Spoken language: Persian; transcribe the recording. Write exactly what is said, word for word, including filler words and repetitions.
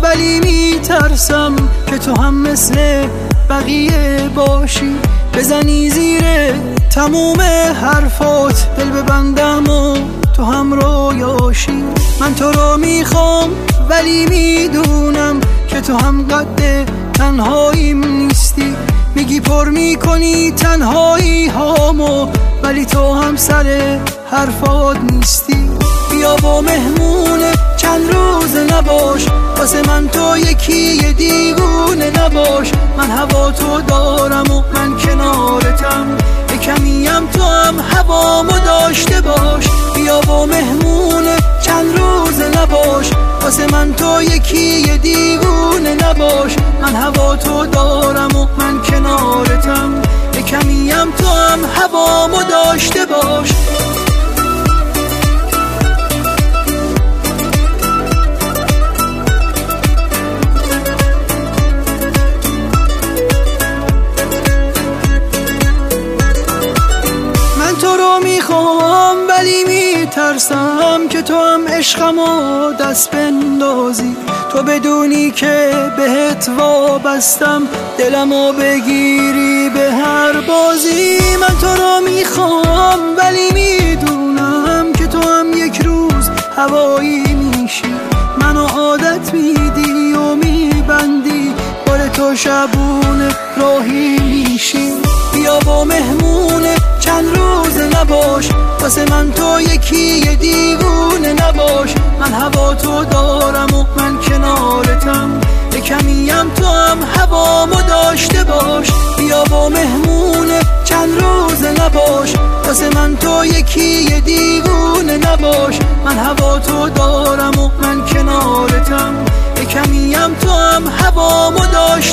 ولی میترسم که تو هم مثل بقیه باشی، بزنی زیر تموم حرفات دل ببندم و تو هم رویاشی. من تو رو میخوام ولی میدونم که تو هم قد تنهاییم نیستی، میگی پر میکنی تنهایی هامو ولی تو هم سر حرفات نیستی. بیا با مهمونه چند روز نباش، واسه من تو یکی دیوونه نباش. من هوا تو دارم و من کنارتم، کمیم تو هم هوامو داشته باش. بیا با مهمونه چند روز نباش، واسه من تو یکی دیوونه نباش. من هوا تو دارم و من کنارتم، کمیم تو هم هوامو داشته باش. تو رو میخوام ولی میترسم که تو هم عشقمو دست بندازی، تو بدونی که بهت وابستم دلمو بگیری به هر بازی. من تو رو میخوام ولی میدونم که تو هم یک روز هوایی میشی، منو عادت میدی و میبندی، بار تو شبونه راهی میشی. بیا با مهمونه چند روز نباش، واسه من تو یکی دیوونه نباش. من هوا تو دارم و من کنارتم، کمیم تو هم هوامو داشته باش. بیا با مهمونه چند روز نباش، واسه من تو یکی دیوونه نباش. من هوا تو دارم و من کنارتم، کمیم تو هم هوامو داشته